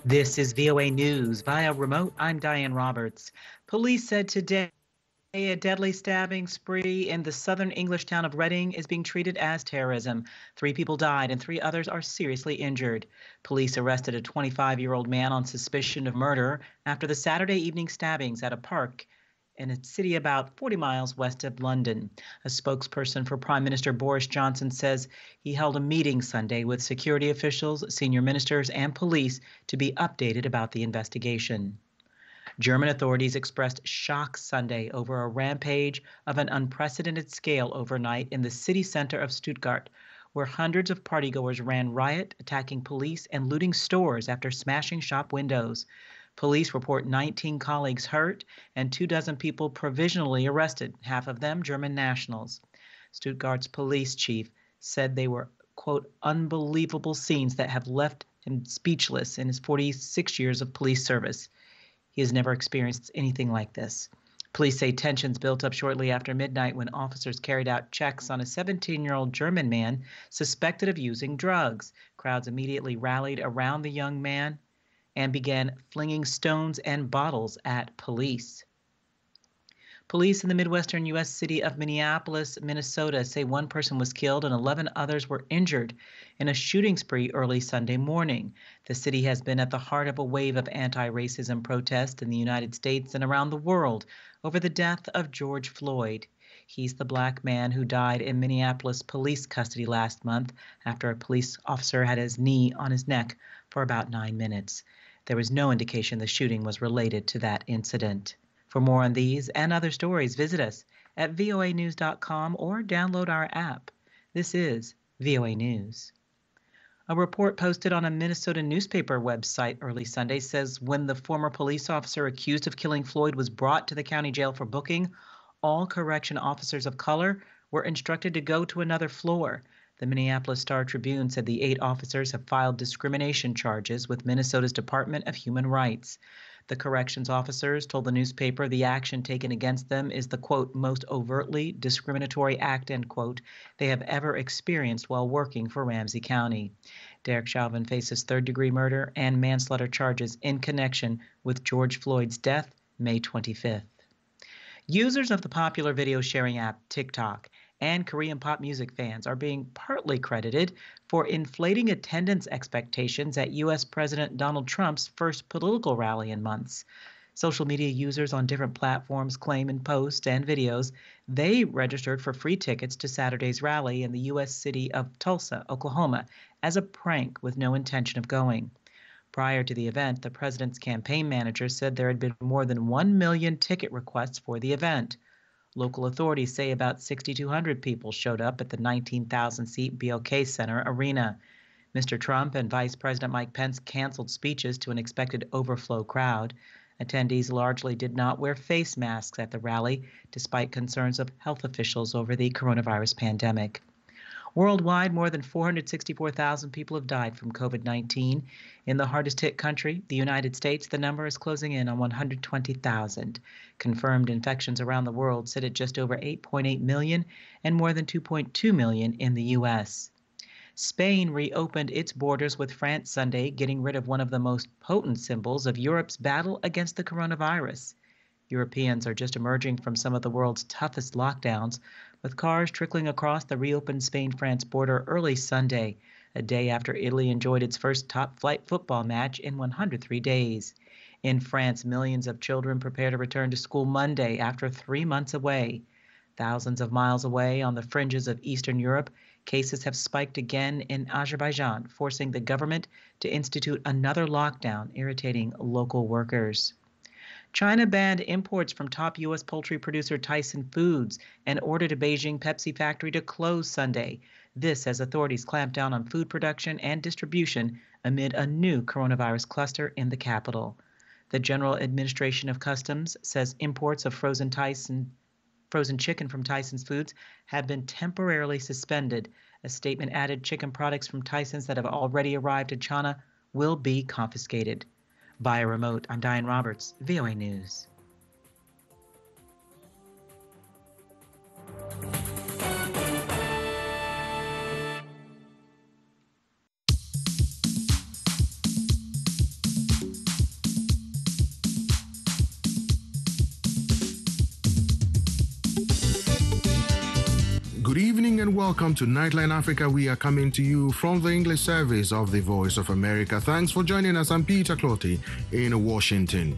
This is VOA News. Via remote, I'm Diane Roberts. Police said today a deadly stabbing spree in the southern English town of Reading is being treated as terrorism. 3 people died and 3 others are seriously injured. Police arrested a 25-year-old man on suspicion of murder after the Saturday evening stabbings at a park in a city about 40 miles west of London. A spokesperson for Prime Minister Boris Johnson says he held a meeting Sunday with security officials, senior ministers, and police to be updated about the investigation. German authorities expressed shock Sunday over a rampage of an unprecedented scale overnight in the city center of Stuttgart, where hundreds of partygoers ran riot, attacking police and looting stores after smashing shop windows. Police report 19 colleagues hurt and 24 people provisionally arrested, half of them German nationals. Stuttgart's police chief said they were, quote, unbelievable scenes that have left him speechless in his 46 years of police service. He has never experienced anything like this. Police say tensions built up shortly after midnight when officers carried out checks on a 17-year-old German man suspected of using drugs. Crowds immediately rallied around the young man and began flinging stones and bottles at police. Police in the Midwestern U.S. city of Minneapolis, Minnesota, say one person was killed and 11 others were injured in a shooting spree early Sunday morning. The city has been at the heart of a wave of anti-racism protests in the United States and around the world over the death of George Floyd. He's the black man who died in Minneapolis police custody last month after a police officer had his knee on his neck for about 9 minutes. There was no indication the shooting was related to that incident. For more on these and other stories, visit us at voanews.com or download our app. This is VOA News. A report posted on a Minnesota newspaper website early Sunday says when the former police officer accused of killing Floyd was brought to the county jail for booking, all correction officers of color were instructed to go to another floor. The Minneapolis Star-Tribune said the 8 officers have filed discrimination charges with Minnesota's Department of Human Rights. The corrections officers told the newspaper the action taken against them is the, quote, most overtly discriminatory act, end quote, they have ever experienced while working for Ramsey County. Derek Chauvin faces third-degree murder and manslaughter charges in connection with George Floyd's death May 25th. Users of the popular video sharing app TikTok and Korean pop music fans are being partly credited for inflating attendance expectations at U.S. President Donald Trump's first political rally in months. Social media users on different platforms claim in posts and videos they registered for free tickets to Saturday's rally in the U.S. city of Tulsa, Oklahoma, as a prank with no intention of going. Prior to the event, the president's campaign manager said there had been more than 1 million ticket requests for the event. Local authorities say about 6,200 people showed up at the 19,000-seat BOK Center arena. Mr. Trump and Vice President Mike Pence canceled speeches to an expected overflow crowd. Attendees largely did not wear face masks at the rally, despite concerns of health officials over the coronavirus pandemic. Worldwide, more than 464,000 people have died from COVID-19. In the hardest-hit country, the United States, the number is closing in on 120,000. Confirmed infections around the world sit at just over 8.8 million and more than 2.2 million in the U.S. Spain reopened its borders with France Sunday, getting rid of one of the most potent symbols of Europe's battle against the coronavirus. Europeans are just emerging from some of the world's toughest lockdowns, with cars trickling across the reopened Spain-France border early Sunday, a day after Italy enjoyed its first top-flight football match in 103 days. In France, millions of children prepare to return to school Monday after 3 months away. Thousands of miles away on the fringes of Eastern Europe, cases have spiked again in Azerbaijan, forcing the government to institute another lockdown, irritating local workers. China banned imports from top U.S. poultry producer Tyson Foods and ordered a Beijing Pepsi factory to close Sunday. This as authorities clamp down on food production and distribution amid a new coronavirus cluster in the capital. The General Administration of Customs says imports of frozen chicken from Tyson's Foods have been temporarily suspended. A statement added chicken products from Tyson's that have already arrived in China will be confiscated. Via remote, I'm Diane Roberts, VOA News. and welcome to Nightline Africa. We are coming to you from the English service of the Voice of America. Thanks for joining us. I'm Peter Clotty in Washington.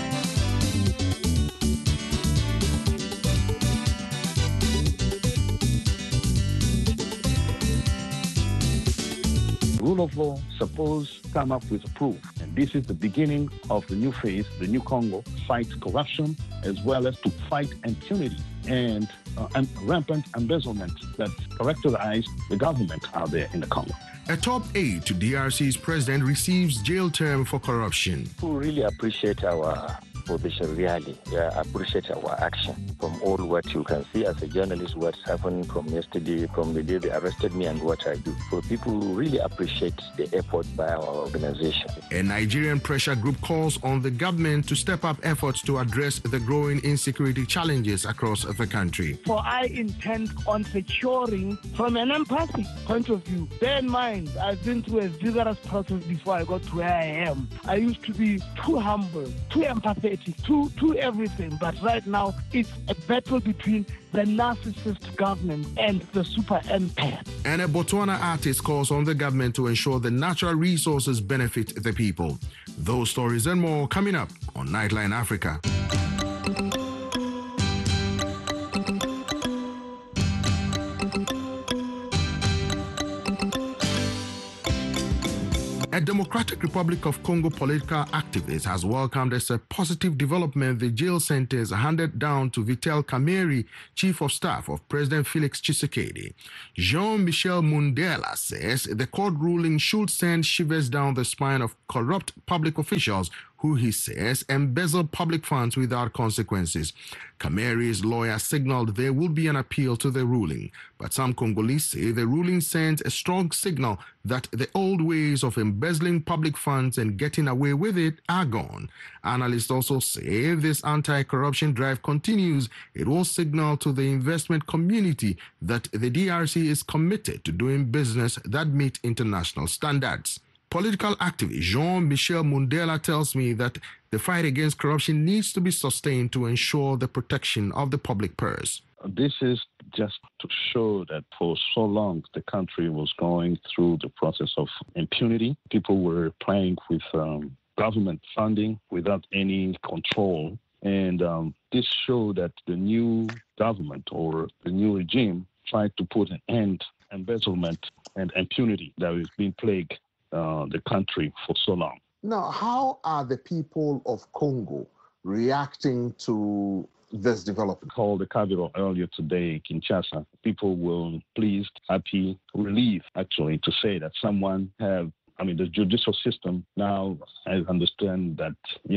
Rule of law supposed to come up with a proof. And this is the beginning of the new phase, the new Congo, fight corruption as well as to fight impunity and rampant embezzlement that characterize the government out there in the Congo. A top aide to DRC's president receives jail term for corruption. We really appreciate our position, really. Yeah, appreciate our action from all what you can see as a journalist, what's happened from yesterday, from the day they arrested me and what I do. So people really appreciate the effort by our organization. A Nigerian pressure group calls on the government to step up efforts to address the growing insecurity challenges across the country. For I intend on securing from an empathic point of view. Bear in mind, I've been through a vigorous process before I got to where I am. I used to be too humble, too empathetic, too everything. But right now, it's a battle between the narcissist government and the super empire. And a Botswana artist calls on the government to ensure the natural resources benefit the people. Those stories and more coming up on Nightline Africa. A Democratic Republic of Congo political activist has welcomed as a positive development the jail sentence handed down to Vital Kamerhe, Chief of Staff of President Felix Tshisekedi. Jean-Michel Mundela says the court ruling should send shivers down the spine of corrupt public officials who he says embezzle public funds without consequences. Kamerhe's lawyer signaled there will be an appeal to the ruling, but some Congolese say the ruling sends a strong signal that the old ways of embezzling public funds and getting away with it are gone. Analysts also say if this anti-corruption drive continues, it will signal to the investment community that the DRC is committed to doing business that meet international standards. Political activist Jean-Michel Mundela tells me that the fight against corruption needs to be sustained to ensure the protection of the public purse. This is just to show that for so long the country was going through the process of impunity. People were playing with government funding without any control. And this showed that the new government or the new regime tried to put an end to embezzlement and impunity that has been plagued the country for so long. Now, how are the people of Congo reacting to this development? Called the capital earlier today, Kinshasa. People were pleased, happy, relieved, actually, to say that someone the judicial system now has understand that,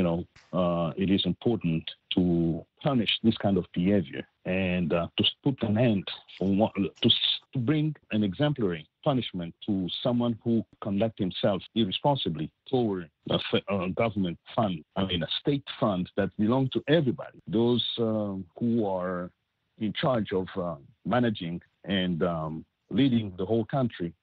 it is important to punish this kind of behavior and to put an end to bring an exemplary punishment to someone who conduct himself irresponsibly toward a government fund, a state fund that belong to everybody. Those who are in charge of managing and leading the whole country.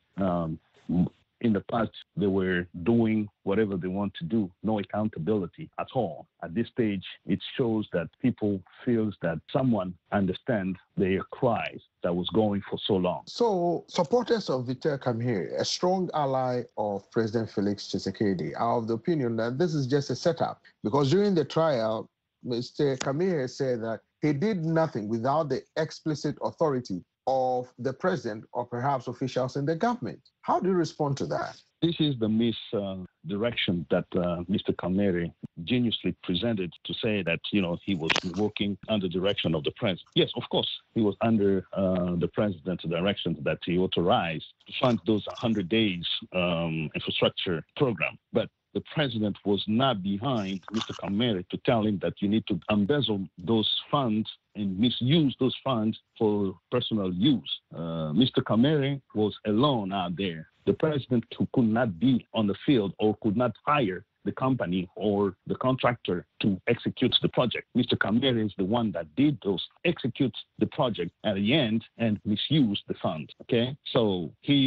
In the past, they were doing whatever they want to do, no accountability at all. At this stage, it shows that people feel that someone understands their cries that was going for so long. So, supporters of Vital Kamerhe, a strong ally of President Felix Tshisekedi, are of the opinion that this is just a setup. Because during the trial, Mr. Kamerhe said that he did nothing without the explicit authority of the president or perhaps officials in the government. How do you respond to that? This is the misdirection that Mr. Kamerhe geniusly presented to say that, he was working under direction of the president. Yes, of course, he was under the president's direction that he authorized to fund those 100 days infrastructure program. But the president was not behind Mr. Kamerhe to tell him that you need to embezzle those funds and misuse those funds for personal use. Mr. Kamerhe was alone out there. The president who could not be on the field or could not hire the company or the contractor to execute the project. Mr. Kamerhe is the one that did execute the project at the end and misused the fund. Okay, so he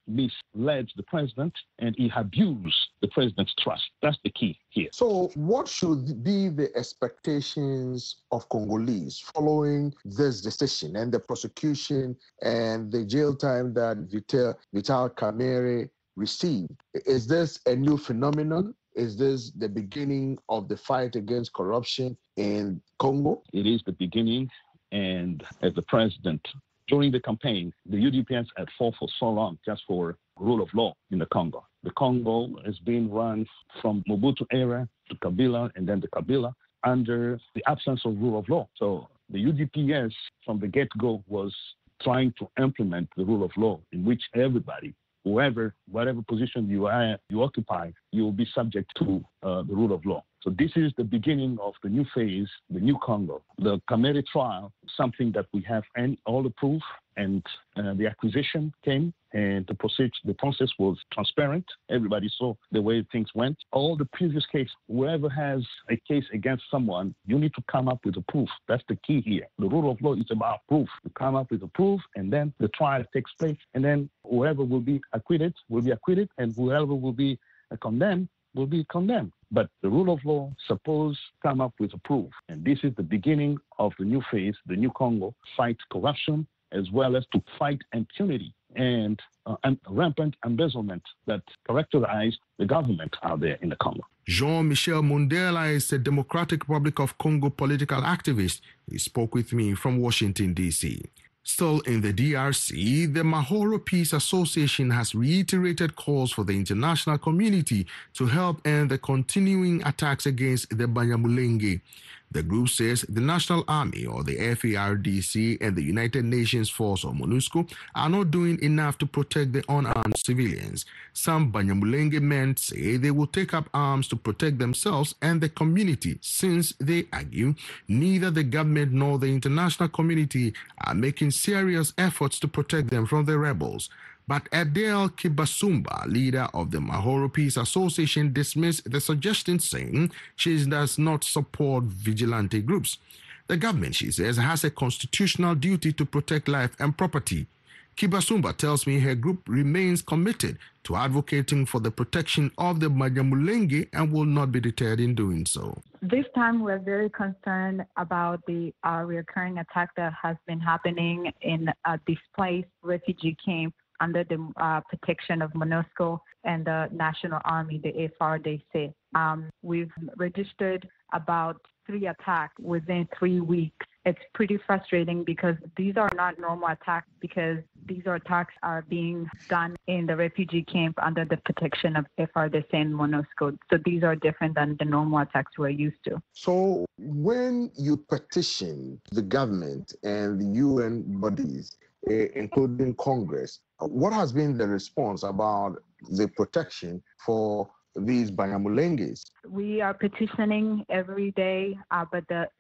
misled the president and he abused the president's trust. That's the key here. So what should be the expectations of Congolese following this decision and the prosecution and the jail time that Vital Kamerhe received? Is this a new phenomenon? Is this the beginning of the fight against corruption in Congo? It is the beginning, and as the president, during the campaign, the UDPS had fought for so long just for rule of law in the Congo. The Congo is being run from Mobutu era to Kabila and then to Kabila under the absence of rule of law. So the UDPS from the get-go was trying to implement the rule of law in which everybody, whatever position you occupy, you will be subject to the rule of law. So this is the beginning of the new phase, the new Congo. The Kamerhe trial, something that we have all the proof, and the accusation came, and the process was transparent. Everybody saw the way things went. All the previous case, whoever has a case against someone, you need to come up with a proof. That's the key here. The rule of law is about proof. You come up with a proof, and then the trial takes place, and then whoever will be acquitted, and whoever will be condemned will be condemned. But the rule of law suppose come up with a proof. And this is the beginning of the new phase, the new Congo, fight corruption, as well as to fight impunity and rampant embezzlement that characterize the government out there in the Congo. Jean-Michel Mundela is a Democratic Republic of Congo political activist. He spoke with me from Washington, D.C. Still in the DRC, the Mahoro Peace Association has reiterated calls for the international community to help end the continuing attacks against the Banyamulenge. The group says the National Army, or the FARDC, and the United Nations Force, or MONUSCO, are not doing enough to protect the unarmed civilians. Some Banyamulenge men say they will take up arms to protect themselves and the community, since they argue neither the government nor the international community are making serious efforts to protect them from the rebels. But Adele Kibasumba, leader of the Mahoro Peace Association, dismissed the suggestion, saying she does not support vigilante groups. The government, she says, has a constitutional duty to protect life and property. Kibasumba tells me her group remains committed to advocating for the protection of the Banyamulenge and will not be deterred in doing so. This time we're very concerned about the recurring attack that has been happening in a displaced refugee camp under the protection of MONUSCO and the National Army, the FARDC. We've registered about 3 attacks within 3 weeks. It's pretty frustrating because these are not normal attacks, because these attacks are being done in the refugee camp under the protection of FARDC and MONUSCO. So these are different than the normal attacks we're used to. So when you petition the government and the UN bodies, including Congress, what has been the response about the protection for these Banyamulenges? We are petitioning every day, but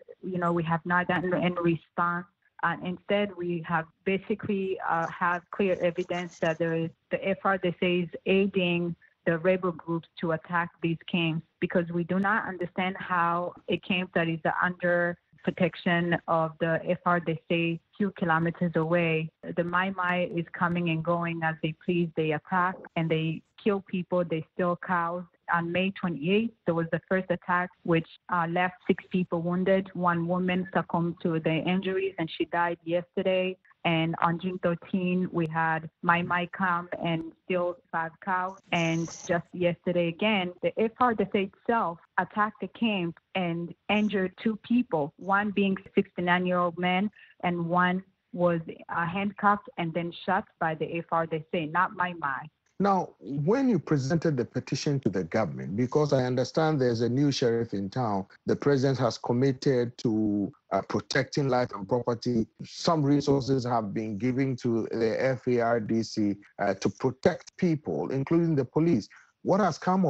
we have not gotten any response. Instead, we have basically have clear evidence that the FARDC is aiding the rebel groups to attack these camps, because we do not understand how a camp that is under protection of the FARDC few kilometers away, the Mai Mai is coming and going as they please. They attack and they kill people, they steal cows. On May 28th, there was the first attack, which left 6 people wounded. 1 woman succumbed to the injuries and she died yesterday. And on June 13, we had Mai Mai come and steal 5 cows. And just yesterday again, the FARDC itself attacked the camp and injured 2 people, one being a 69-year-old man and one was handcuffed and then shot by the FARDC, not Mai Mai. Now, when you presented the petition to the government, because I understand there's a new sheriff in town, the president has committed to protecting life and property. Some resources have been given to the FARDC to protect people, including the police. What has come of it?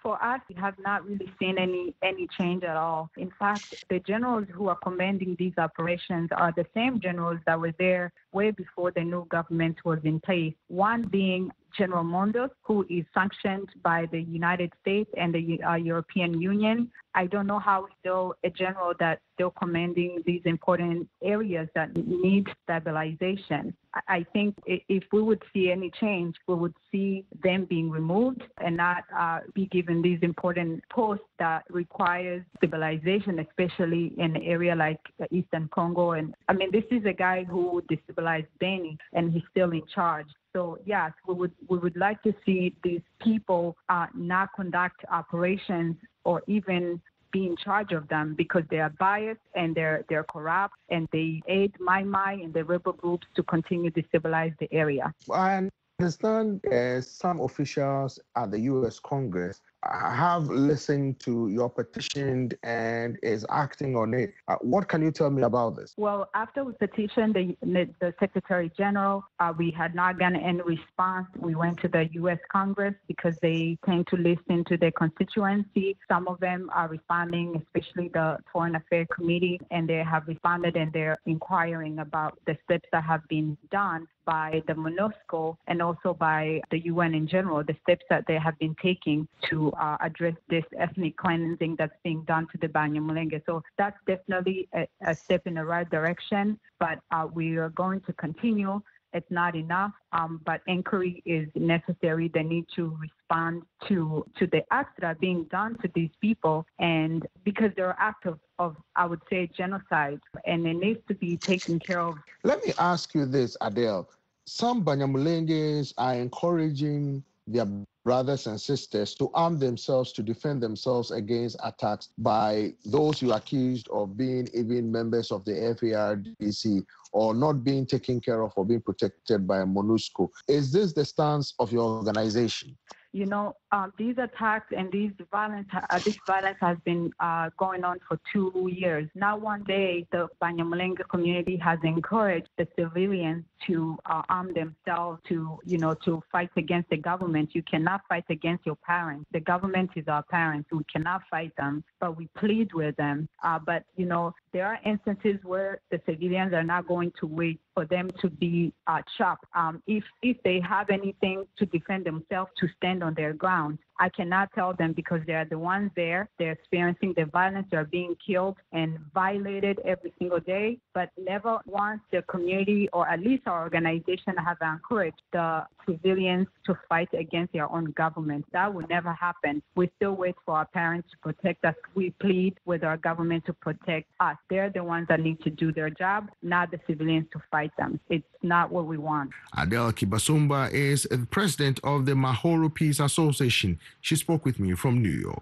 For us, we have not really seen any change at all. In fact, the generals who are commanding these operations are the same generals that were there way before the new government was in place. One being General Mondos, who is sanctioned by the United States and the European Union. I don't know how still a general that's still commanding these important areas that need stabilization. I think if we would see any change, we would see them being removed and not be given these important posts that requires stabilization, especially in an area like Eastern Congo. And I mean, this is a guy who destabilized Beni, and he's still in charge. So yes, we would like to see these people not conduct operations or even be in charge of them, because they are biased and they're corrupt, and they aid Mai Mai and the rebel groups to continue to destabilize the area. I understand some officials at the U.S. Congress have listened to your petition and is acting on it. What can you tell me about this? Well, after we petitioned the Secretary General, we had not gotten any response. We went to the U.S. Congress because they tend to listen to their constituency. Some of them are responding, especially the Foreign Affairs Committee, and they have responded and they're inquiring about the steps that have been done by the MONUSCO and also by the UN in general, the steps that they have been taking to address this ethnic cleansing that's being done to the Banyamulenge. So that's definitely a step in the right direction, but we are going to continue. It's not enough, but inquiry is necessary. They need to respond to the acts that are being done to these people, and because they're acts of, I would say, genocide, and it needs to be taken care of. Let me ask you this, Adele. Some Banyamulenges are encouraging their brothers and sisters to arm themselves to defend themselves against attacks by those you accused of being even members of the FARDC or not being taken care of or being protected by MONUSCO. Is this the stance of your organization? You know, these attacks and this violence has been going on for 2 years. Now, one day, the Banyamulenge community has encouraged the civilians to arm themselves to fight against the government. You cannot fight against your parents. The government is our parents. We cannot fight them, but we plead with them. But, there are instances where the civilians are not going to wait for them to be chopped. If they have anything to defend themselves, to stand on their ground, I cannot tell them because they are the ones there. They're experiencing the violence. They're being killed and violated every single day. But never once the community, or at least our organization, have encouraged the civilians to fight against their own government. That will never happen. We still wait for our parents to protect us. We plead with our government to protect us. They're the ones that need to do their job, not the civilians to fight them. It's not what we want. Adele Kibasumba is the president of the Mahoro Peace Association. She spoke with me from New York.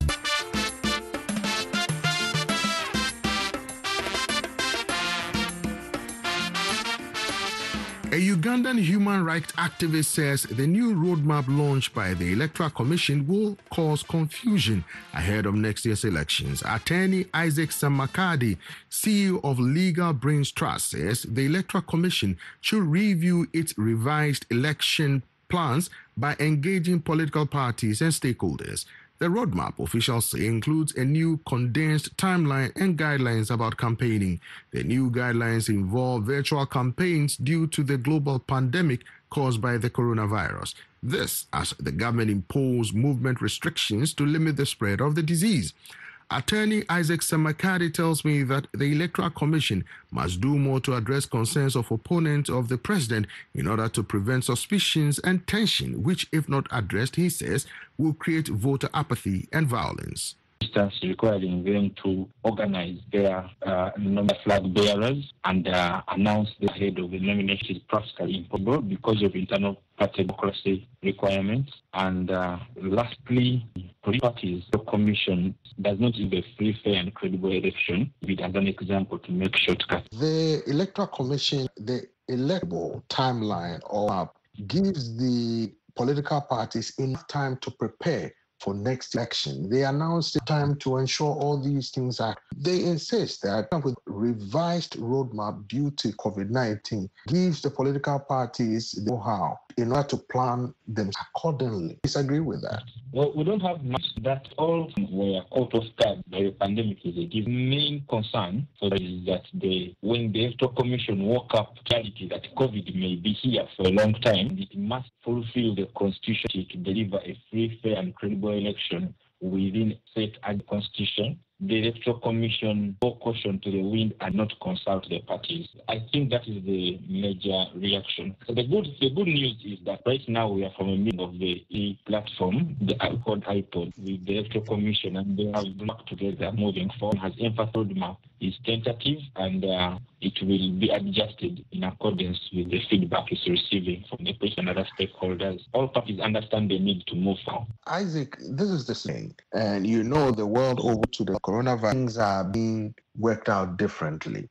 A Ugandan human rights activist says the new roadmap launched by the Electoral Commission will cause confusion ahead of next year's elections. Attorney Isaac Samakadi, CEO of Legal Brains Trust, says the Electoral Commission should review its revised election plans by engaging political parties and stakeholders. The roadmap, officials say, includes a new condensed timeline and guidelines about campaigning. The new guidelines involve virtual campaigns due to the global pandemic caused by the coronavirus. This as the government imposed movement restrictions to limit the spread of the disease. Attorney Isaac Samakadi tells me that the Electoral Commission must do more to address concerns of opponents of the president in order to prevent suspicions and tension, which, if not addressed, he says, will create voter apathy and violence. Requiring them to organize their number flag bearers and announce the head of the nomination is practically impossible because of internal party democracy requirements. And lastly, parties, the commission does not give a free, fair, and credible election. It as an example to make shortcuts. The Electoral Commission, the electoral timeline or gives the political parties enough time to prepare for next election. They announced the time to ensure all these things are. They insist that with revised roadmap due to COVID-19 gives the political parties the know-how in order to plan them accordingly. Disagree with that? Well, we don't have much that all were caught off guard by the pandemic. The main concern is that when the Electoral Commission woke up clarity that COVID may be here for a long time, it must fulfill the constitution to deliver a free, fair, and credible election within set and constitution. The Electoral Commission bore caution to the wind and not consult the parties. I think that is the major reaction. So the good news is that right now we are from a meeting of the platform, the iPod, with the Electoral Commission, and they have worked together moving forward. Has emphasized roadmap is tentative, and it will be adjusted in accordance with the feedback it's receiving from the patient and other stakeholders. All parties understand the need to move forward. Isaac, this is the thing, and you know the world over to the coronavirus, things are being worked out differently.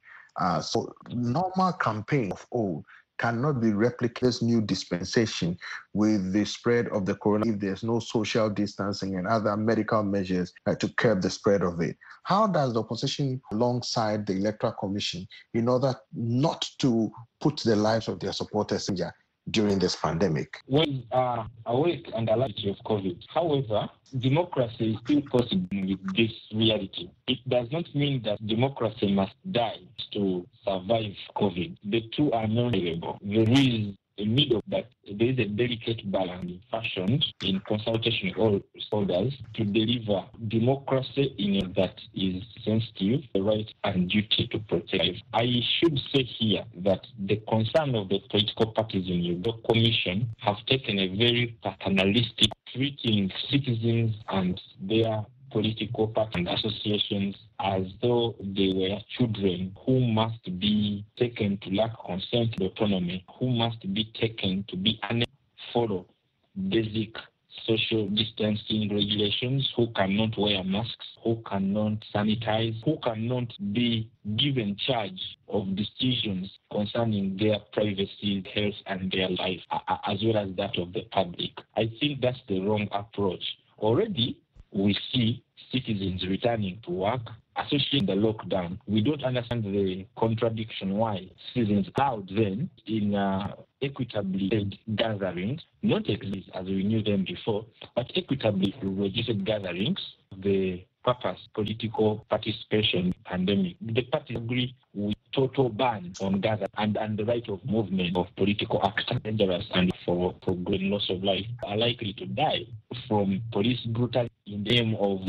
So normal campaign of old cannot be replicated. This new dispensation with the spread of the corona, if there's no social distancing and other medical measures to curb the spread of it. How does the opposition alongside the Electoral Commission in order not to put the lives of their supporters in danger during this pandemic? We are awake and alert of COVID. However, democracy is still possible with this reality. It does not mean that democracy must die to survive COVID. The two are non-variable. There is a middle that there is a delicate balance fashioned in consultation with all stakeholders to deliver democracy in a that is sensitive, the right and duty to protect. I should say here that the concern of the political parties in the commission have taken a very paternalistic, treating citizens and their political parties and associations as though they were children who must be taken to lack consent and autonomy, who must be taken to be unable to follow basic social distancing regulations, who cannot wear masks, who cannot sanitize, who cannot be given charge of decisions concerning their privacy, health, and their life, as well as that of the public. I think that's the wrong approach. Already, we see citizens returning to work, associating the lockdown. We don't understand the contradiction why citizens allowed then in equitably held gatherings, not exist as we knew them before, but equitably registered gatherings, the purpose, political participation in the pandemic. The parties agree with total ban on gathering and the right of movement of political actors, dangerous and for great loss of life, are likely to die from police brutality in the name of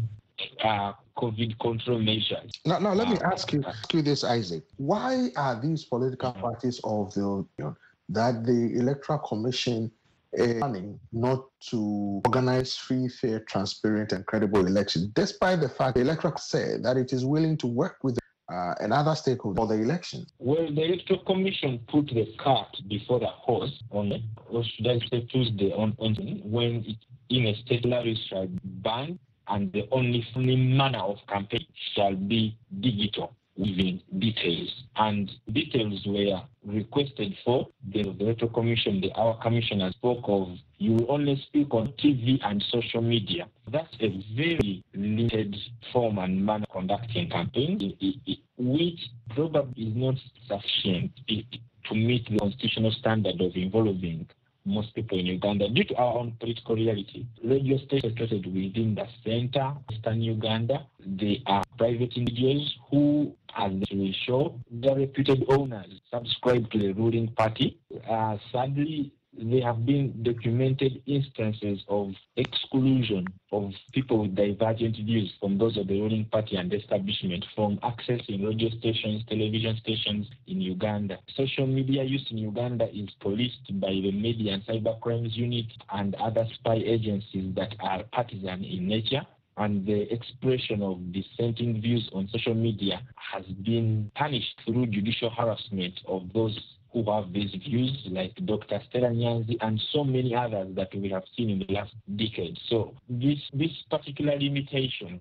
COVID control measures. Now let me ask you this, Isaac. Why are these political parties of the union that the Electoral Commission is planning not to organize free, fair, transparent, and credible elections, despite the fact the Electoral said that it is willing to work with another stakeholder for the election? Well, the Electoral Commission put the cart before the horse on, or should I say Tuesday, on when it in a state shall ban, and the only manner of campaign shall be digital, within details. And details were requested for the Electoral Commission. Our commissioner spoke of, you will only speak on TV and social media. That's a very limited form and manner of conducting campaign, which probably is not sufficient to meet the constitutional standard of involving most people in Uganda. Due to our own political reality, radio stations located within the center, Eastern Uganda, they are private individuals who, as they will show, they're reputed owners, subscribe to the ruling party. Sadly, there have been documented instances of exclusion of people with divergent views from those of the ruling party and establishment from accessing radio stations, television stations in Uganda. Social media use in Uganda is policed by the Media and Cyber Crimes Unit and other spy agencies that are partisan in nature. And the expression of dissenting views on social media has been punished through judicial harassment of those who have these views, like Dr. Stella Nyanzi and so many others that we have seen in the last decade. So this particular limitation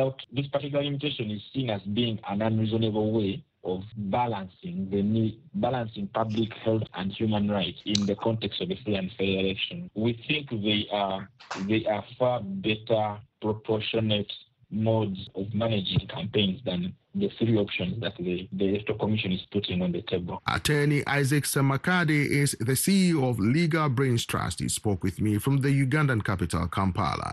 is seen as being an unreasonable way of balancing public health and human rights in the context of a free and fair election. We think they are far better proportionate modes of managing campaigns than the three options that the Electoral Commission is putting on the table. Attorney Isaac Semakade is the CEO of Legal Brains Trust. He spoke with me from the Ugandan capital, Kampala.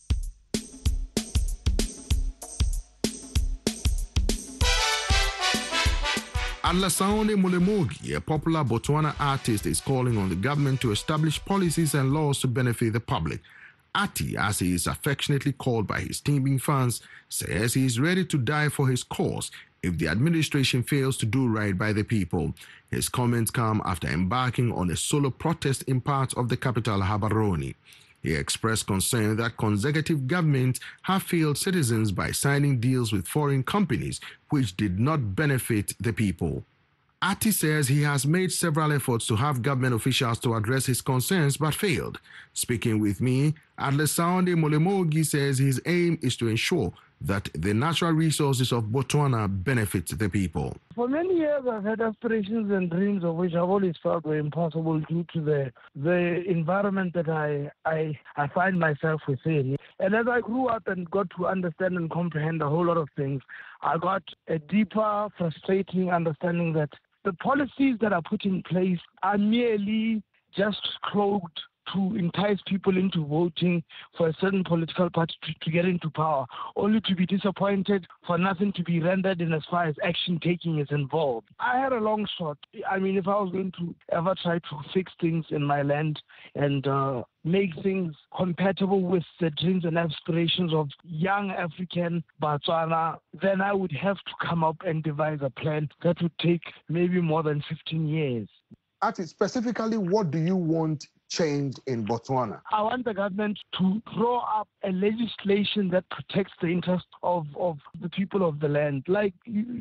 Alasaone Mulemogi, a popular Botswana artist, is calling on the government to establish policies and laws to benefit the public. Ati, as he is affectionately called by his teeming fans, says he is ready to die for his cause if the administration fails to do right by the people. His comments come after embarking on a solo protest in parts of the capital, Gaborone. He expressed concern that consecutive governments have failed citizens by signing deals with foreign companies which did not benefit the people. Ati says he has made several efforts to have government officials to address his concerns but failed. Speaking with me, Alasaone Mulemogi says his aim is to ensure that the natural resources of Botswana benefit the people. For many years, I've had aspirations and dreams of which I've always felt were impossible due to the environment that I find myself within. And as I grew up and got to understand and comprehend a whole lot of things, I got a deeper, frustrating understanding that the policies that are put in place are merely just cloaked to entice people into voting for a certain political party to get into power, only to be disappointed for nothing to be rendered in as far as action taking is involved. I had a long shot. I mean, if I was going to ever try to fix things in my land and make things compatible with the dreams and aspirations of young African Botswana, then I would have to come up and devise a plan that would take maybe more than 15 years. Ati, specifically, what do you want changed in Botswana? I want the government to draw up a legislation that protects the interests of the people of the land. Like,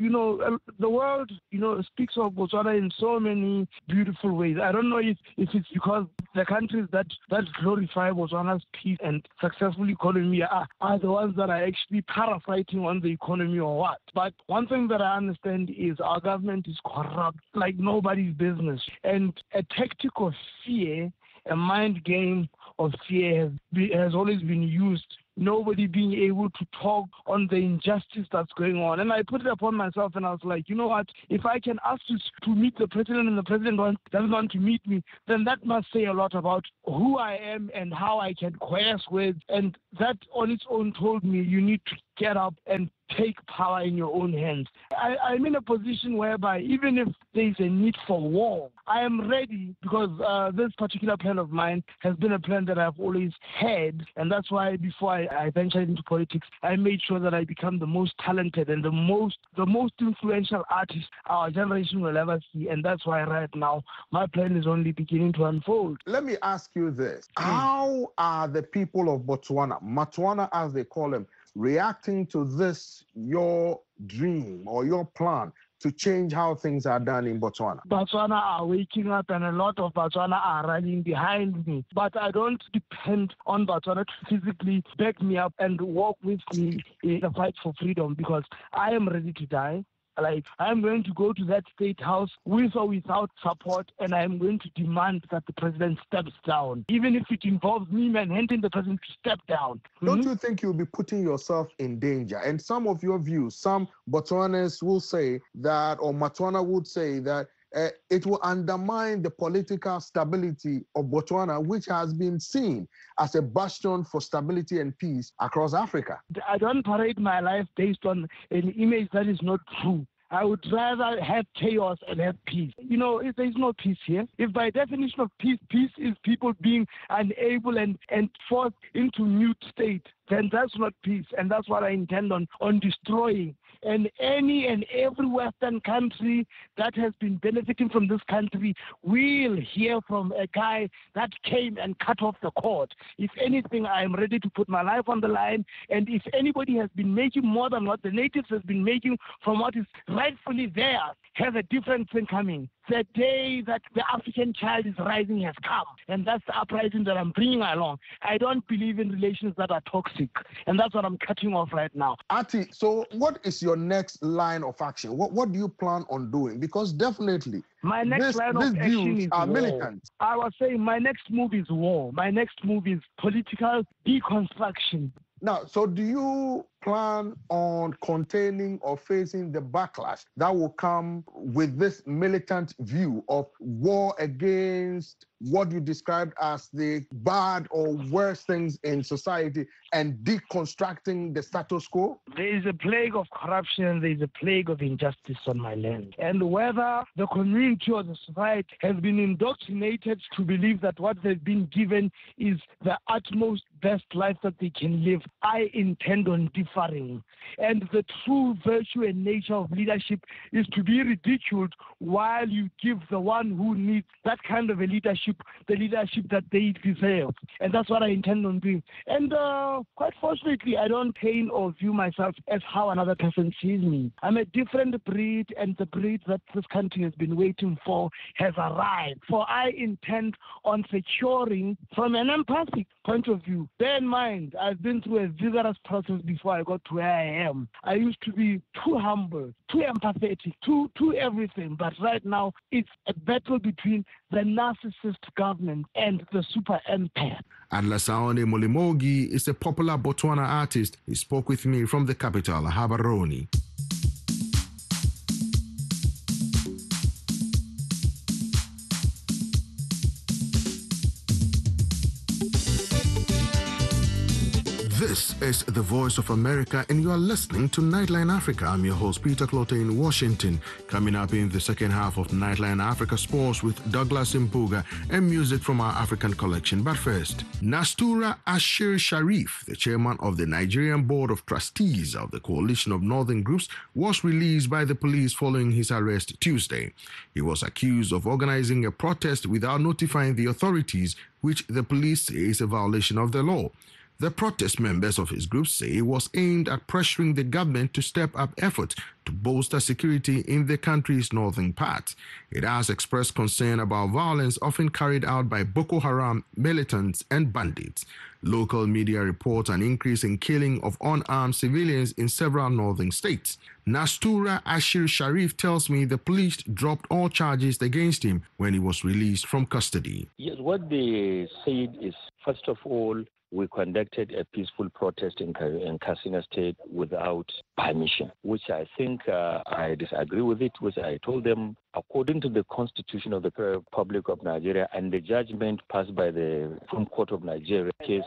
the world, speaks of Botswana in so many beautiful ways. I don't know if it's because the countries that glorify Botswana's peace and successful economy are the ones that are actually parasiting on the economy or what. But one thing that I understand is our government is corrupt like nobody's business. And a tactic of fear, a mind game of fear has always been used. Nobody being able to talk on the injustice that's going on. And I put it upon myself and I was like, you know what? If I can ask you to meet the president and the president doesn't want to meet me, then that must say a lot about who I am and how I can coerce with. And that on its own told me you need to get up and take power in your own hands. I'm in a position whereby even if there's a need for war, I am ready because this particular plan of mine has been a plan that I've always had. And that's why before I ventured into politics, I made sure that I become the most talented and the most influential artist our generation will ever see. And that's why right now my plan is only beginning to unfold. Let me ask you this. How are the people of Botswana, Matwana as they call them, reacting to this, your dream or your plan to change how things are done in Botswana? Botswana are waking up and a lot of Botswana are running behind me. But I don't depend on Botswana to physically back me up and walk with me in the fight for freedom because I am ready to die. Like, I'm going to go to that state house with or without support, and I'm going to demand that the president steps down, even if it involves me mandating the president to step down. Don't you think you'll be putting yourself in danger? And some of your views, some Botswanans will say that, or Matwana would say that, it will undermine the political stability of Botswana, which has been seen as a bastion for stability and peace across Africa. I don't parade my life based on an image that is not true. I would rather have chaos and have peace. If there's no peace here, if by definition of peace is people being unable and forced into mute state, then that's not peace. And that's what I intend on destroying. And any and every Western country that has been benefiting from this country will hear from a guy that came and cut off the cord. If anything, I am ready to put my life on the line. And if anybody has been making more than what the natives has been making from what is rightfully theirs, has a different thing coming. The day that the African child is rising has come. And that's the uprising that I'm bringing along. I don't believe in relations that are toxic. And that's what I'm cutting off right now. Ati, so what is your next line of action? What do you plan on doing? Because definitely My next line of action is war. Militant. I was saying my next move is war. My next move is political deconstruction. Now, so do you plan on containing or facing the backlash that will come with this militant view of war against what you described as the bad or worst things in society and deconstructing the status quo? There is a plague of corruption, there is a plague of injustice on my land. And whether the community or the society has been indoctrinated to believe that what they've been given is the utmost best life that they can live, I intend on differing. And the true virtue and nature of leadership is to be ridiculed while you give the one who needs that kind of a leadership, the leadership that they deserve. And that's what I intend on doing. And quite fortunately, I don't paint or view myself as how another person sees me. I'm a different breed, and the breed that this country has been waiting for has arrived. For I intend on securing from an empathic point of view. Bear in mind, I've been through a vigorous process before I got to where I am. I used to be too humble, too empathetic, too everything. But right now, it's a battle between the narcissist government and the super empire. Adlasaone Molimogi is a popular Botswana artist. He spoke with me from the capital, Gaborone. This is the Voice of America, and you are listening to Nightline Africa. I'm your host, Peter Clote in Washington. Coming up in the second half of Nightline Africa Sports with Douglas Mpuga and music from our African collection. But first, Nastura Ashir Sharif, the chairman of the Nigerian Board of Trustees of the Coalition of Northern Groups, was released by the police following his arrest Tuesday. He was accused of organizing a protest without notifying the authorities, which the police say is a violation of the law. The protest members of his group say it was aimed at pressuring the government to step up efforts to bolster security in the country's northern part. It has expressed concern about violence often carried out by Boko Haram militants and bandits. Local media report an increase in killing of unarmed civilians in several northern states. Nastura Ashir Sharif tells me the police dropped all charges against him when he was released from custody. Yes, what they said is, first of all, we conducted a peaceful protest in Katsina State without permission, which I think I disagree with it, which I told them, according to the Constitution of the Republic of Nigeria and the judgment passed by the Supreme Court of Nigeria, case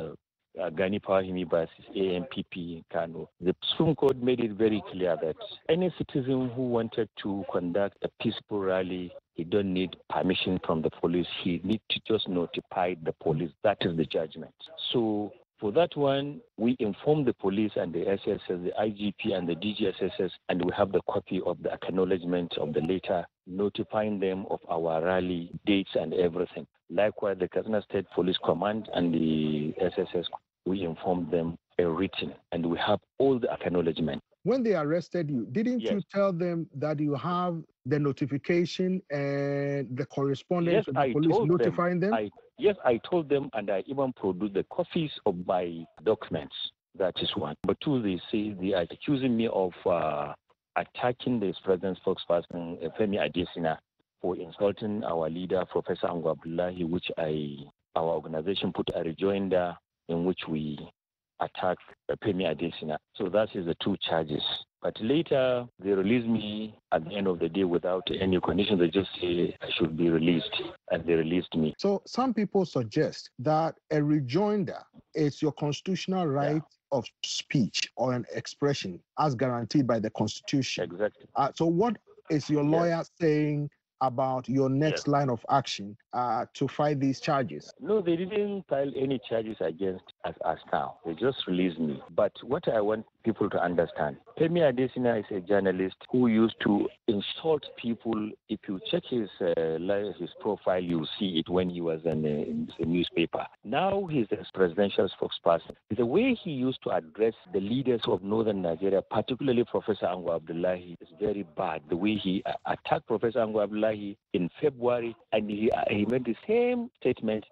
Gani Pawahimi versus AMPP Kano, the Supreme Court made it very clear that any citizen who wanted to conduct a peaceful rally, he don't need permission from the police. He needs to just notify the police. That is the judgment. So for that one, we informed the police and the SSS, the IGP and the DGSSS, and we have the copy of the acknowledgement of the letter notifying them of our rally dates and everything. Likewise, the Katsina State Police Command and the SSS, we informed them a written, and we have all the acknowledgement. When they arrested you, didn't Yes. you tell them that you have the notification and the correspondence with the I police told notifying them? Yes, I told them, and I even produced the copies of my documents. That is one. But two, they say they are accusing me of attacking the president's spokesperson, Femi Adesina, for insulting our leader, Professor Ango Abdullahi, which our organization put a rejoinder in which we attacked Femi Adesina. So that is the two charges. But later, they released me at the end of the day without any condition. They just say I should be released, and they released me. So some people suggest that a rejoinder is your constitutional right of speech or an expression as guaranteed by the Constitution. Exactly. So what is your lawyer saying about your next line of action to fight these charges? No, they didn't file any charges against us as now. They just released me. But what I want people to understand, Femi Adesina is a journalist who used to insult people. If you check his profile, you'll see it when he was in the newspaper. Now he's a presidential spokesperson. The way he used to address the leaders of northern Nigeria, particularly Professor Ango Abdullahi, is very bad. The way he attacked Professor Ango Abdullahi in February, and he made the same statement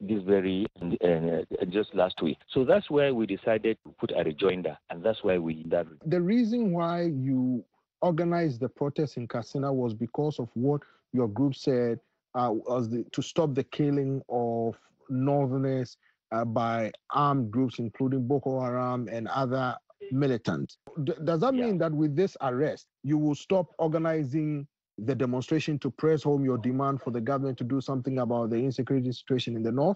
just last week. So that's why we decided to put a rejoinder, and that's why we did that. The reason why you organized the protest in Katsina was because of what your group said to stop the killing of Northerners by armed groups, including Boko Haram and other militants. Does that mean that with this arrest, you will stop organizing the demonstration to press home your demand for the government to do something about the insecurity situation in the north?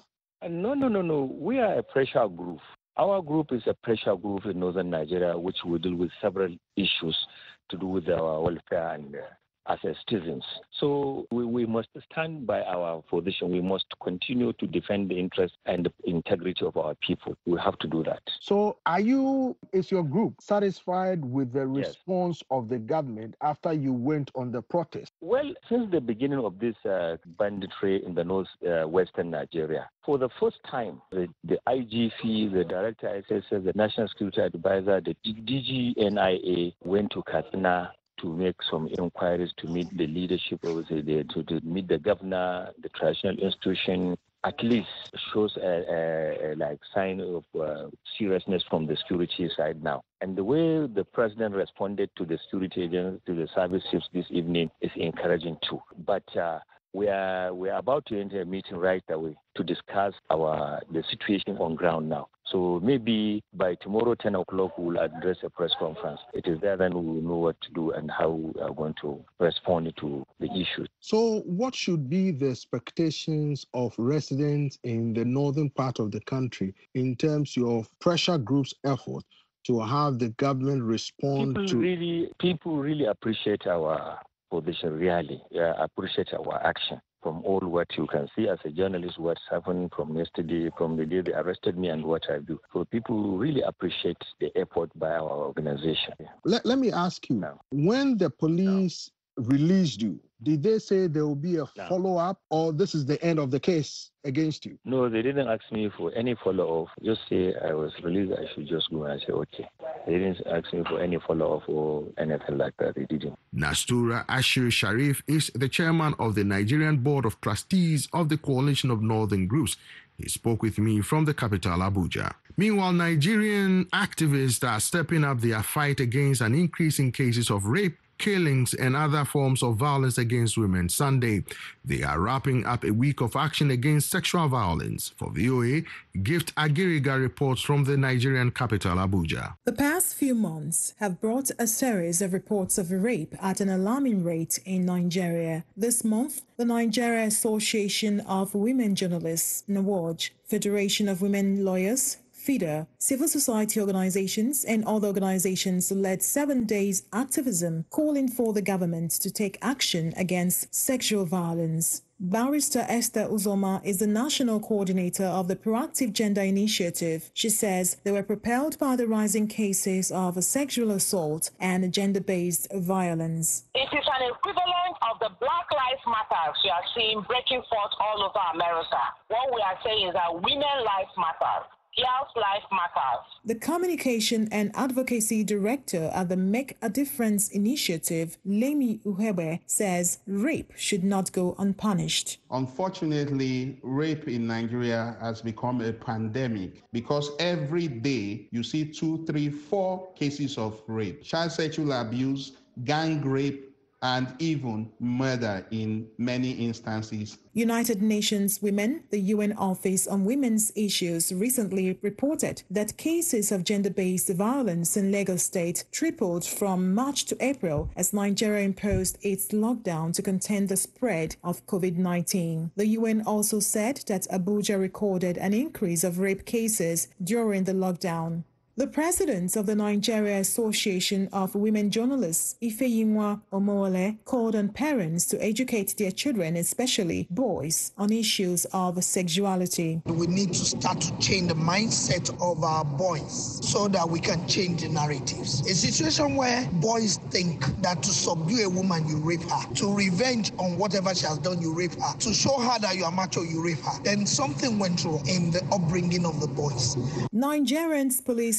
No. We are a pressure group. Our group is a pressure group in northern Nigeria, which will deal with several issues to do with our welfare and as citizens. So we must stand by our position. We must continue to defend the interest and the integrity of our people. We have to do that. So is your group satisfied with the response of the government after you went on the protest? Well, since the beginning of this banditry in the northwestern Nigeria, for the first time, the IGF, the Director SSS, the National Security Advisor, the DGNIA went to Katsina to make some inquiries to meet the leadership, to meet the governor, the traditional institution. At least shows a sign of seriousness from the security side now. And the way the president responded to the security agents, to the service chiefs this evening is encouraging too. But we are about to enter a meeting right away to discuss the situation on ground now. So maybe by tomorrow, 10 o'clock, we'll address a press conference. It is there then we will know what to do and how we are going to respond to the issues. So what should be the expectations of residents in the northern part of the country in terms of pressure groups' effort to have the government respond People really appreciate our position, really. Appreciate our action. From all what you can see as a journalist, what's happened from yesterday, from the day they arrested me and what I do. So people really appreciate the effort by our organization. Let me ask you, when the police released you, did they say there will be a follow-up or this is the end of the case against you? No, they didn't ask me for any follow-up. Just say I was released, I should just go and say, okay. They didn't ask me for any follow-up or anything like that. They didn't. Nastura Ashir Sharif is the chairman of the Nigerian Board of Trustees of the Coalition of Northern Groups. He spoke with me from the capital, Abuja. Meanwhile, Nigerian activists are stepping up their fight against an increase in cases of rape, killings, and other forms of violence against women Sunday. They are wrapping up a week of action against sexual violence. For VOA, Gift Agiriga reports from the Nigerian capital, Abuja. The past few months have brought a series of reports of rape at an alarming rate in Nigeria. This month, the Nigeria Association of Women Journalists, NAWOJ, Federation of Women Lawyers, FIDA, civil society organizations and other organizations led 7 days activism calling for the government to take action against sexual violence. Barrister Esther Uzoma is the national coordinator of the Proactive Gender Initiative. She says they were propelled by the rising cases of sexual assault and gender-based violence. It is an equivalent of the Black Lives Matter we are seeing breaking forth all over America. What we are saying is that women's lives matter. Girls' life matters. The Communication and Advocacy Director at the Make a Difference Initiative, Lemi Uhebe, says rape should not go unpunished. Unfortunately, rape in Nigeria has become a pandemic because every day you see 2, 3, 4 cases of rape, child sexual abuse, gang rape, and even murder in many instances. United Nations Women, the UN Office on Women's Issues, recently reported that cases of gender-based violence in Lagos State tripled from March to April as Nigeria imposed its lockdown to contain the spread of COVID-19. The UN also said that Abuja recorded an increase of rape cases during the lockdown. The president of the Nigeria Association of Women Journalists, Ifeyinwa Omowole, called on parents to educate their children, especially boys, on issues of sexuality. We need to start to change the mindset of our boys so that we can change the narratives. A situation where boys think that to subdue a woman, you rape her, to revenge on whatever she has done, you rape her, to show her that you are macho, you rape her. Then something went wrong in the upbringing of the boys. Nigerians police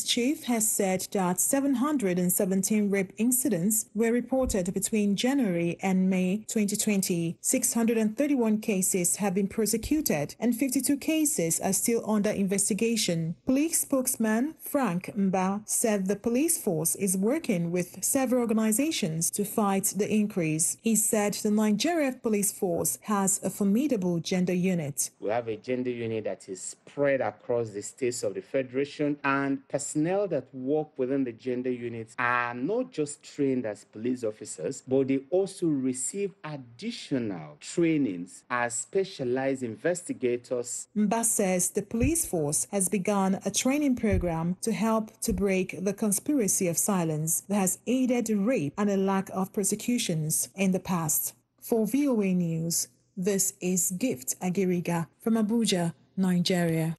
chief has said that 717 rape incidents were reported between January and May 2020. 631 cases have been prosecuted and 52 cases are still under investigation. Police spokesman Frank Mba said the police force is working with several organizations to fight the increase. He said the Nigeria Police Force has a formidable gender unit. We have a gender unit that is spread across the states of the Federation, and personnel that work within the gender units are not just trained as police officers, but they also receive additional trainings as specialized investigators. Mba says the police force has begun a training program to help to break the conspiracy of silence that has aided rape and a lack of prosecutions in the past. For VOA News, this is Gift Agiriga from Abuja, Nigeria.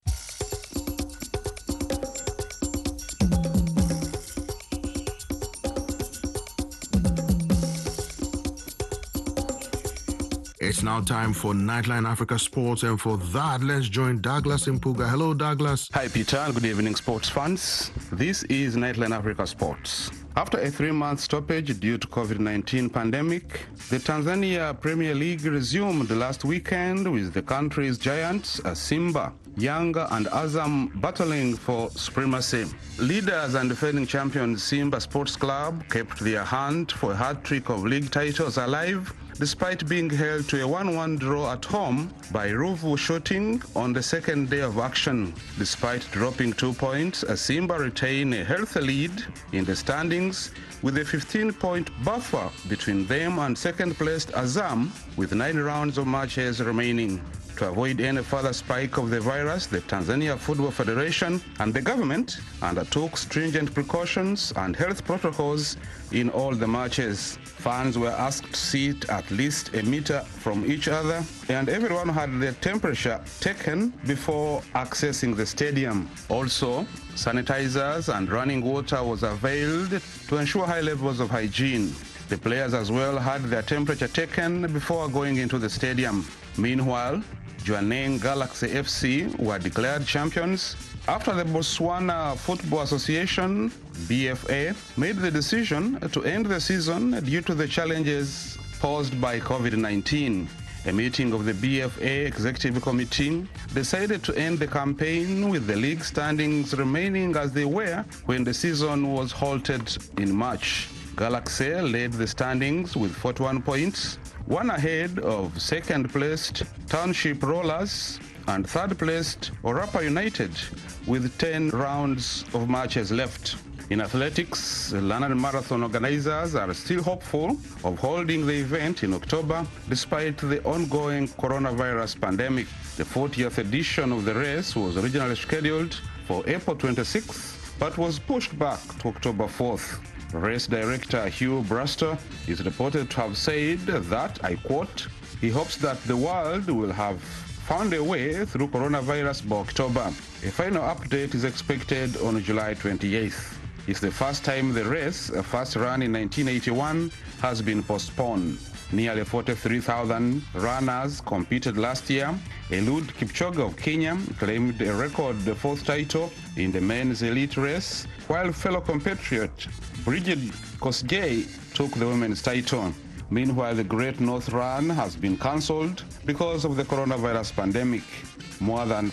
It's now time for Nightline Africa Sports, and for that, let's join Douglas Impuga. Hello, Douglas. Hi, Peter, and good evening, sports fans. This is Nightline Africa Sports. After a 3-month stoppage due to COVID-19 pandemic, the Tanzania Premier League resumed last weekend with the country's giants, Simba, Yanga, and Azam battling for supremacy. Leaders and defending champions Simba Sports Club kept their hunt for a hat-trick of league titles alive, despite being held to a 1-1 draw at home by Ruvu Shooting on the second day of action. Despite dropping 2 points, Simba retain a healthy lead in the standings with a 15-point buffer between them and second-placed Azam with 9 rounds of matches remaining. To avoid any further spike of the virus, the Tanzania Football Federation and the government undertook stringent precautions and health protocols in all the matches. Fans were asked to sit at least a meter from each other, and everyone had their temperature taken before accessing the stadium. Also, sanitizers and running water was availed to ensure high levels of hygiene. The players as well had their temperature taken before going into the stadium. Meanwhile, Jwaneng Galaxy FC were declared champions after the Botswana Football Association, BFA, made the decision to end the season due to the challenges posed by COVID-19. A meeting of the BFA Executive Committee decided to end the campaign with the league standings remaining as they were when the season was halted in March. Galaxy led the standings with 41 points, one ahead of second-placed Township Rollers and third-placed Orapa United with 10 rounds of matches left. In athletics, London Marathon organizers are still hopeful of holding the event in October despite the ongoing coronavirus pandemic. The 40th edition of the race was originally scheduled for April 26th but was pushed back to October 4th. Race director Hugh Braster is reported to have said that, I quote, he hopes that the world will have found a way through coronavirus by October. A final update is expected on July 28th. It's the first time the race, a first run in 1981, has been postponed. Nearly 43,000 runners competed last year. Eliud Kipchoge of Kenya claimed a record fourth title in the men's elite race, while fellow compatriot Brigid Kosgei took the women's title. Meanwhile, the Great North Run has been cancelled because of the coronavirus pandemic. More than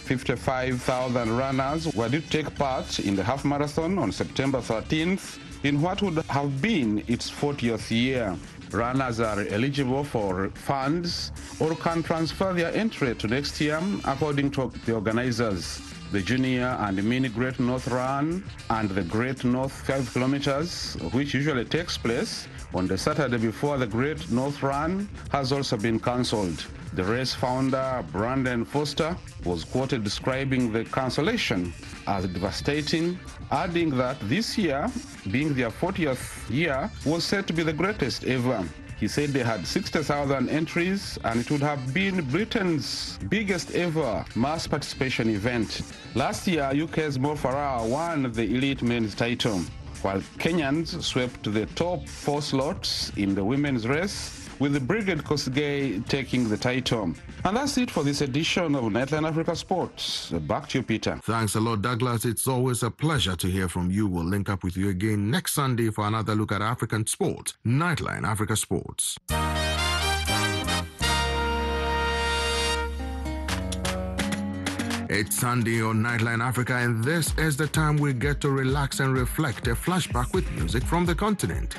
55,000 runners were due to take part in the half marathon on September 13th in what would have been its 40th year. Runners are eligible for funds or can transfer their entry to next year, according to the organizers. The Junior and Mini Great North Run and the Great North 5 kilometers, which usually takes place on the Saturday before the Great North Run, has also been cancelled. The race founder, Brandon Foster, was quoted describing the cancellation as devastating, adding that this year, being their 40th year, was said to be the greatest ever. He said they had 60,000 entries and it would have been Britain's biggest ever mass participation event. Last year, UK's Mo Farah won the elite men's title, while Kenyans swept the top 4 slots in the women's race, with the Brigade Kosgei taking the title. And that's it for this edition of Nightline Africa Sports. Back to you, Peter. Thanks a lot, Douglas. It's always a pleasure to hear from you. We'll link up with you again next Sunday for another look at African sports. Nightline Africa Sports. It's Sunday on Nightline Africa, and this is the time we get to relax and reflect. A flashback with music from the continent.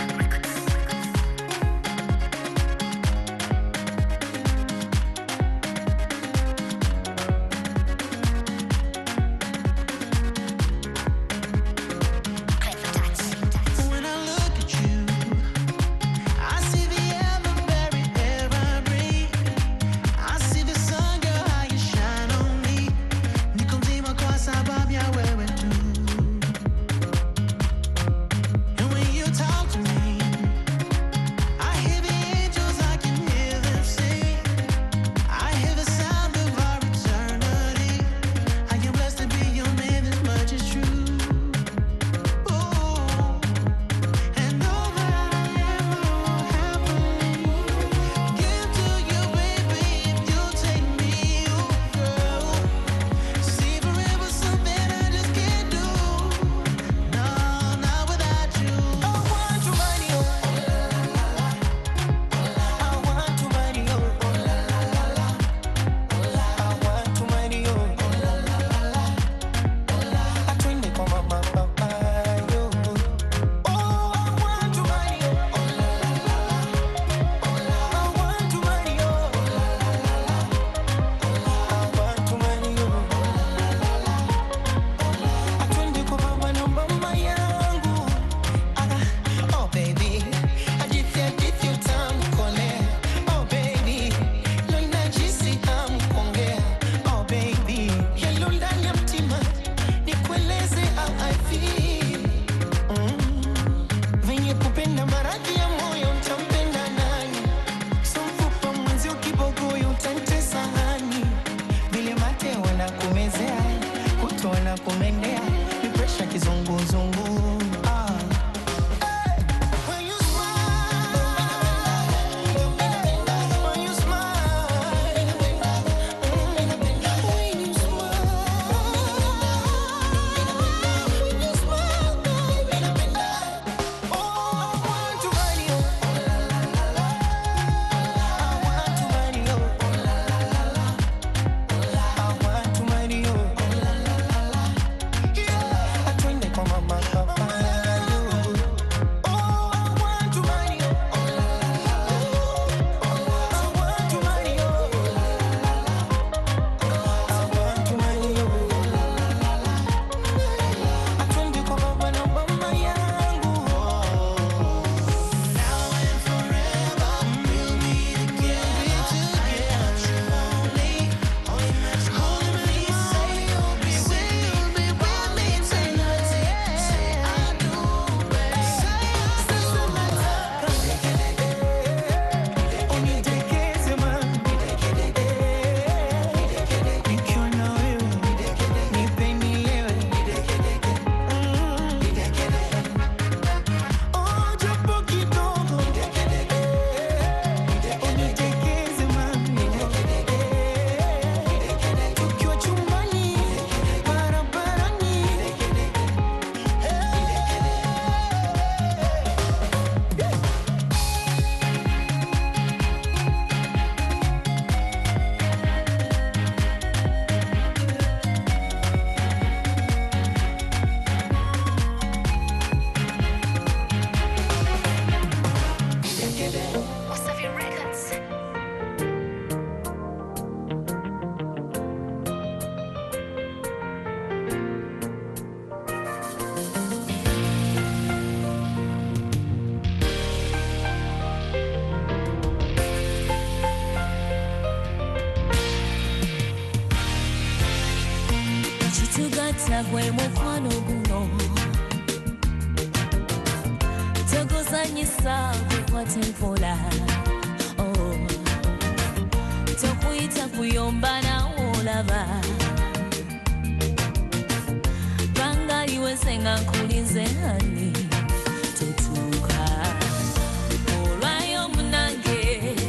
gwe mukwano guno teguzanyisa gukwata empola tokuyita kuyomba nawo olaba bangaliwe senga nkulize hani tetuuka olwayo munange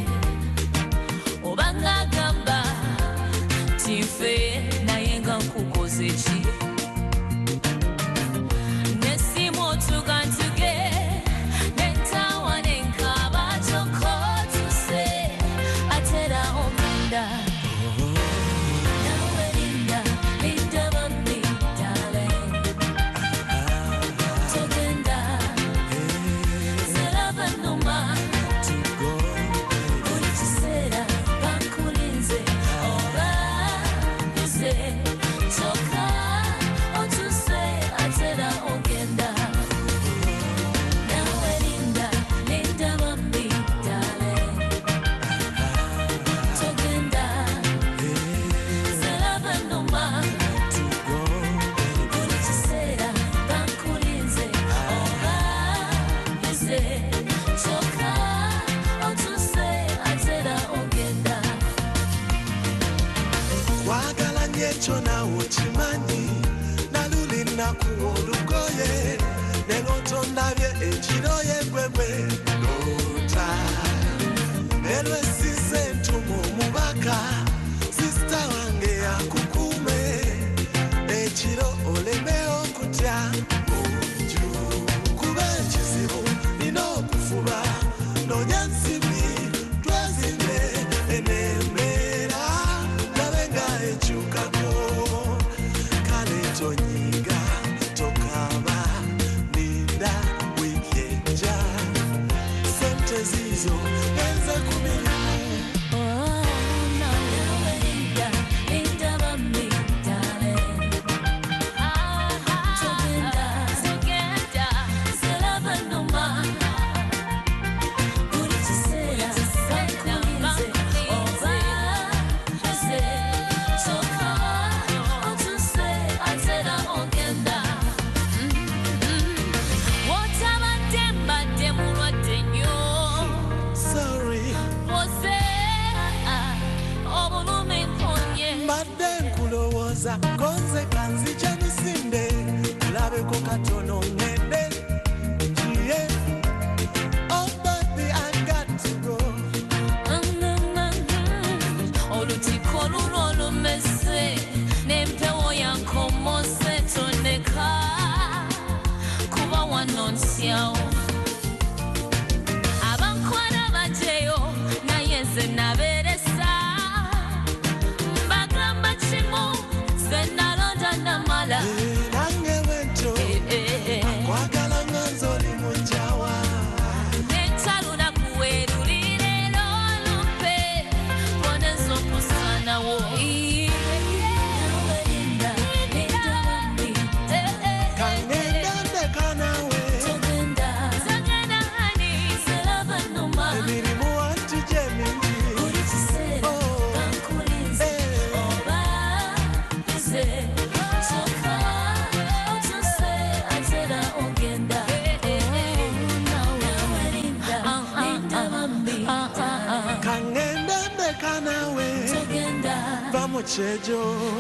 Chejo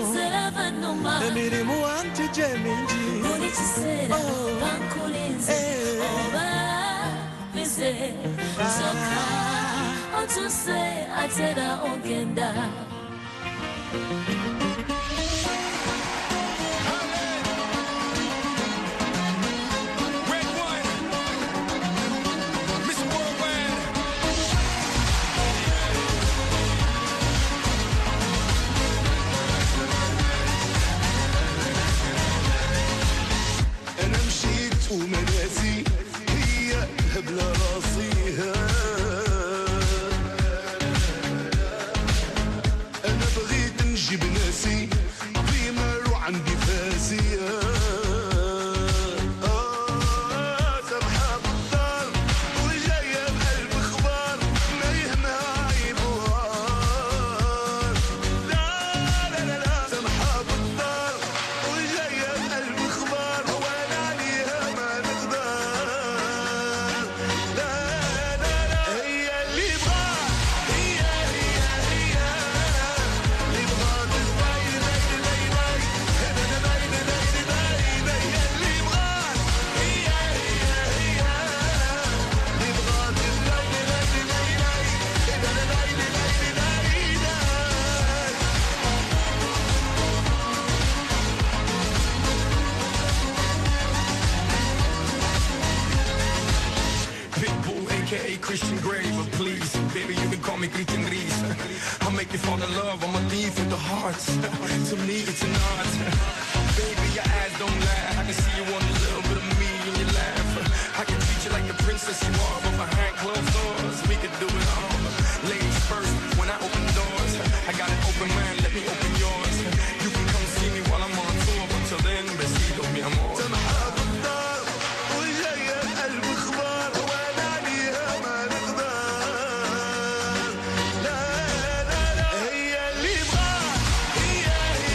emirimu anti jeminji ومناسي هي هبلة راسيها أنا بغيت نجيب ناسي ديما روح عندي فاسية سامحة بالدار وجاية بقلب اخبار ما يهمها عيبوار لا لا لا لا سامحة بالدار وجاية بقلب اخبار وانا عليها ما نقدر لا لا لا هي اللي بغات هي اللي بغات باي باي باي باي هذا باي باي باي باي هي اللي بغات هي اللي بغات باي باي باي باي هذا باي باي باي Pitbull, aka Christian Grey, but please, baby, you can call me Christian Gris. I'll make you fall in love, I'm a thief with the hearts. To me, it's an art. Baby, your eyes don't lie. I can see you want a little bit of me when you laugh. I can treat you like the princess you are, but behind closed doors, we can do it all. Ladies first, when I open doors, I got an open mind, let me open yours. You can come see me while I'm on tour, but till then, besito mi amor. سامحة بالدار وجاية بقلب اخبار وانا عليها ما نقدر لا لا لا هي اللي بغات هي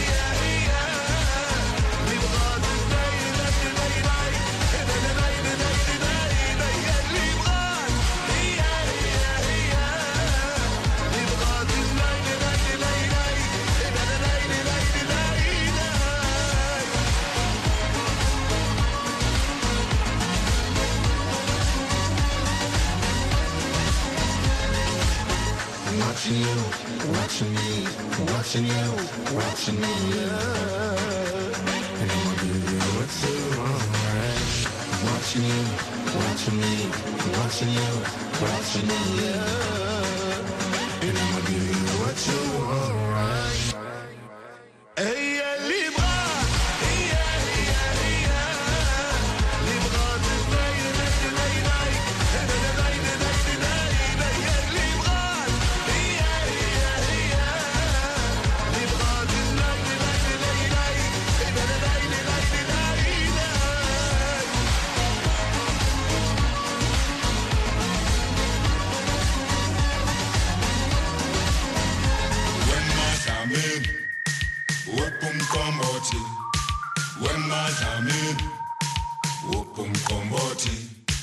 اللي بغات باي باي باي باي هذا باي باي باي باي هي اللي بغات هي اللي watching you, watching me, watching you, watching me, and I'ma give you what you want, right? Watching you, watching me, watching you, watching me, and I'ma give you what you want, right? Hey, اللي بغاك اللي بغاك Wema Jamin, Wupum Komboti.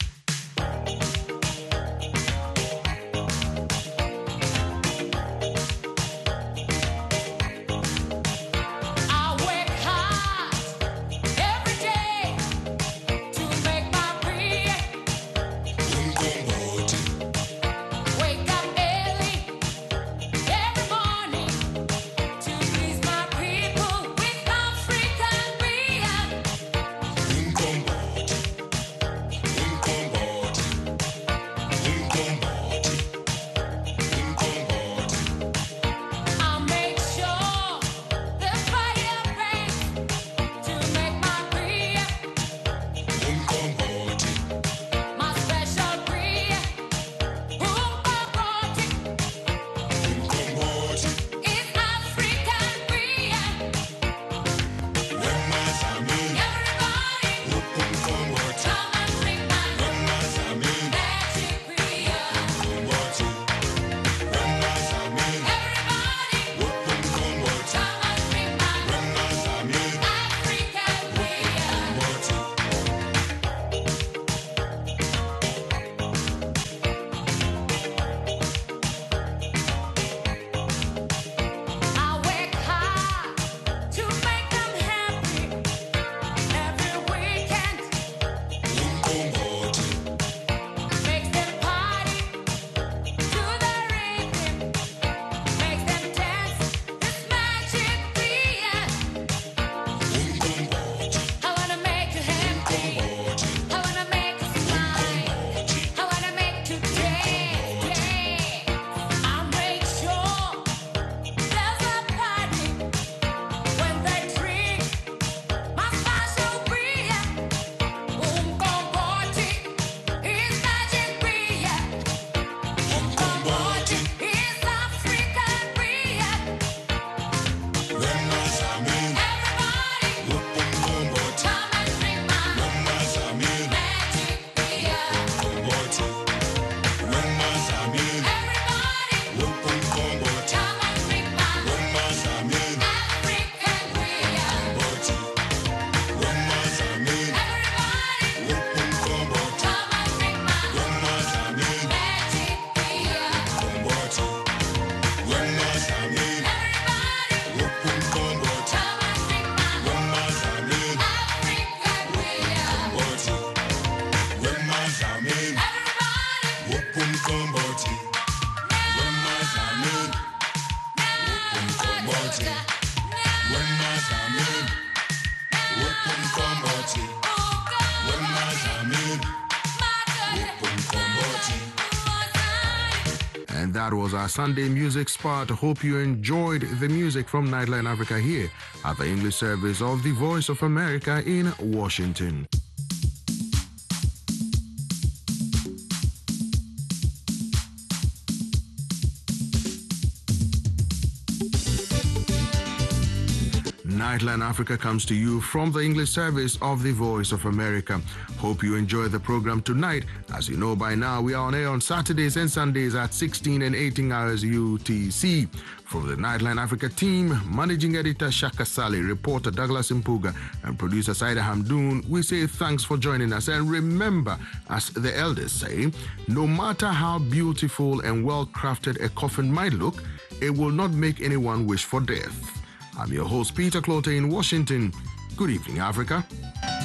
And that was our Sunday music spot. Hope you enjoyed the music from Nightline Africa here at the English service of the Voice of America in Washington. Nightline Africa comes to you from the English service of the Voice of America. Hope you enjoy the program tonight. As you know by now, we are on air on Saturdays and Sundays at 16 and 18 hours UTC. From the Nightline Africa team, Managing Editor Shaka Sali, reporter Douglas Mpuga, and producer Saida Hamdoun, we say thanks for joining us. And remember, as the elders say, no matter how beautiful and well-crafted a coffin might look, it will not make anyone wish for death. I'm your host, Peter Clote in Washington. Good evening, Africa.